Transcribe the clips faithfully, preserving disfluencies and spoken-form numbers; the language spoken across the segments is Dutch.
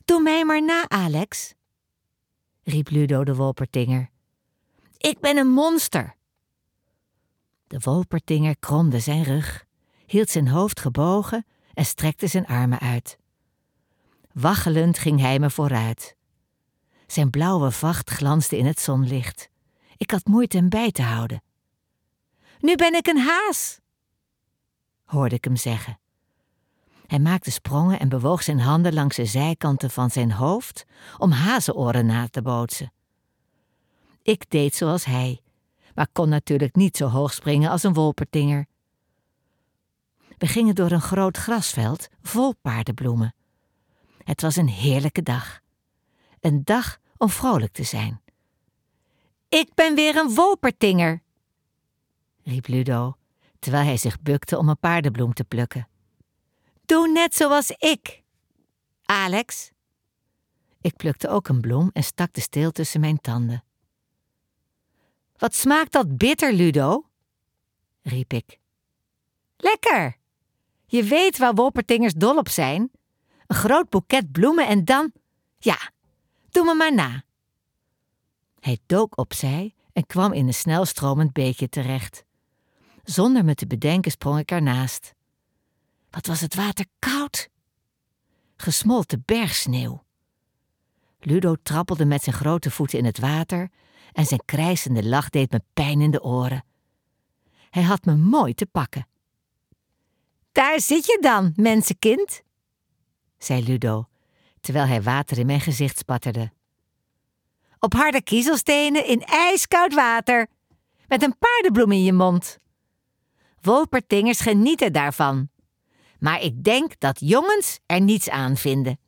Doe mij maar na, Alex, riep Ludo de wolpertinger. Ik ben een monster. De wolpertinger kromde zijn rug, hield zijn hoofd gebogen en strekte zijn armen uit. Waggelend ging hij me vooruit. Zijn blauwe vacht glansde in het zonlicht. Ik had moeite hem bij te houden. Nu ben ik een haas, hoorde ik hem zeggen. Hij maakte sprongen en bewoog zijn handen langs de zijkanten van zijn hoofd om hazenoren na te bootsen. Ik deed zoals hij, maar kon natuurlijk niet zo hoog springen als een wolpertinger. We gingen door een groot grasveld vol paardenbloemen. Het was een heerlijke dag. Een dag om vrolijk te zijn. Ik ben weer een wolpertinger, riep Ludo, terwijl hij zich bukte om een paardenbloem te plukken. Doe net zoals ik, Alex. Ik plukte ook een bloem en stak de steel tussen mijn tanden. Wat smaakt dat bitter, Ludo? Riep ik. Lekker! Je weet waar wolpertingers dol op zijn. Een groot boeket bloemen en dan... Ja, doe me maar na. Hij dook opzij en kwam in een snelstromend beekje terecht. Zonder me te bedenken sprong ik ernaast. Wat was het water koud? Gesmolten bergsneeuw. Ludo trappelde met zijn grote voeten in het water en zijn krijsende lach deed me pijn in de oren. Hij had me mooi te pakken. Daar zit je dan, mensenkind, zei Ludo, terwijl hij water in mijn gezicht spatterde. Op harde kiezelstenen in ijskoud water, met een paardenbloem in je mond. Wolpertingers genieten daarvan, maar ik denk dat jongens er niets aan vinden.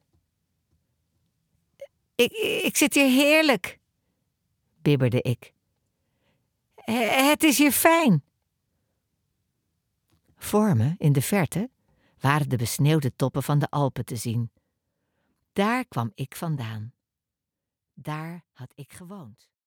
Ik, ik zit hier heerlijk, bibberde ik. Het is hier fijn. Voor me, in de verte, waren de besneeuwde toppen van de Alpen te zien. Daar kwam ik vandaan. Daar had ik gewoond.